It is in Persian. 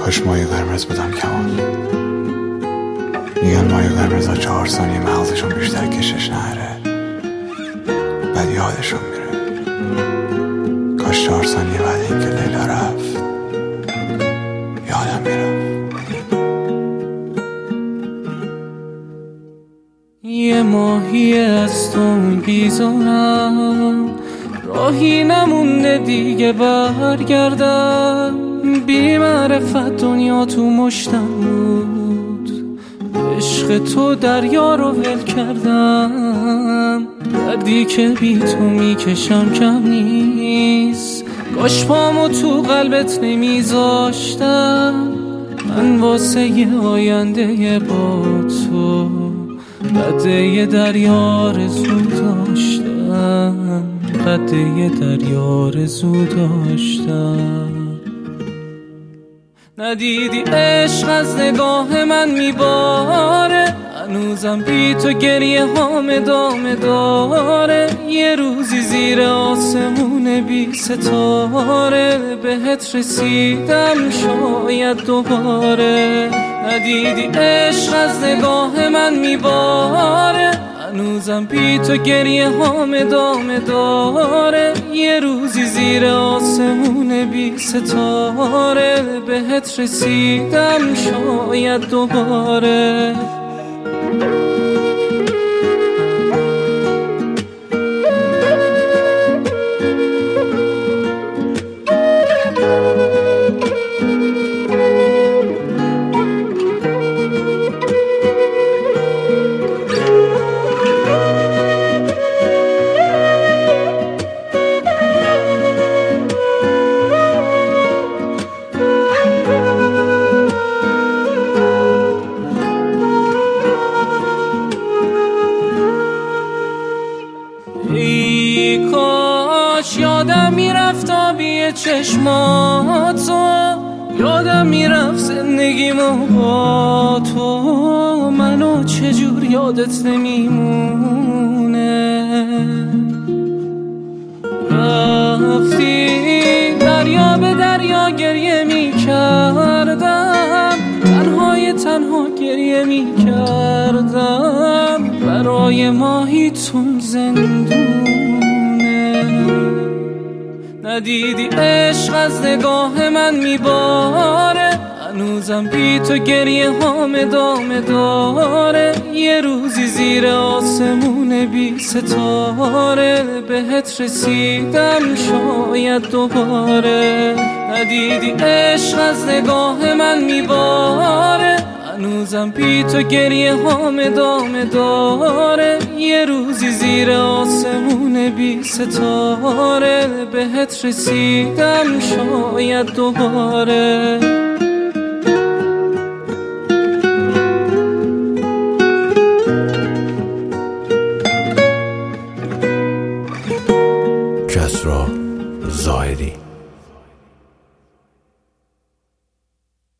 کاش مایه قرمز بودم کمان. میگن مایه قرمز ها 4 ثانیه مغزشون بیشتر کشش نهره، بعد یادشون میره. کاش 4 ثانیه بعد اینکه لیلا رفت یادم میرفت. یه ماهی از تو بیزارم، راهی نمونده دیگه برگردم. بی معرفت دنیا تو مشتم بود، عشق تو دریا رو ول کردم. دردی که بی تو میکشم کم نیست، کاش پامو تو قلبت نمیذاشتم. من واسه یه آینده با تو قده دریا رزو داشتم، قده دریا رزو داشتم. ندیدی عشق از نگاه من میباره، هنوزم بی تو گریه هام ادامه داره. یه روزی زیر آسمون بی ستاره بهت رسیدم شاید دوباره. ندیدی عشق از نگاه من میباره، هنوزم بی تو گریه هام ادامه داره. یه روزی زیر آسمون بی ستاره بهت رسیدم شاید دوباره. ای کاش یادم میرفت آبی چشماتو، یادم میرفت زندگیمو با تو. منو چجور یادت نمیمونه، رفتی دریا به دریا گریه میکردم، تنها گریه میکردم. برای ماهیتون زندونه. ندیدی عشق از نگاه من میباره، هنوزم بی تو گریه هام ادامه داره. یه روزی زیر آسمون بی ستاره بهت رسیدم شاید دوباره. ندیدی عشق از نگاه من میباره، هنوزم بی تو گریه هام ادامه داره. یه روزی زیر آسمون بی ستاره بهت رسیدم شاید دوباره. کسری زاهدی.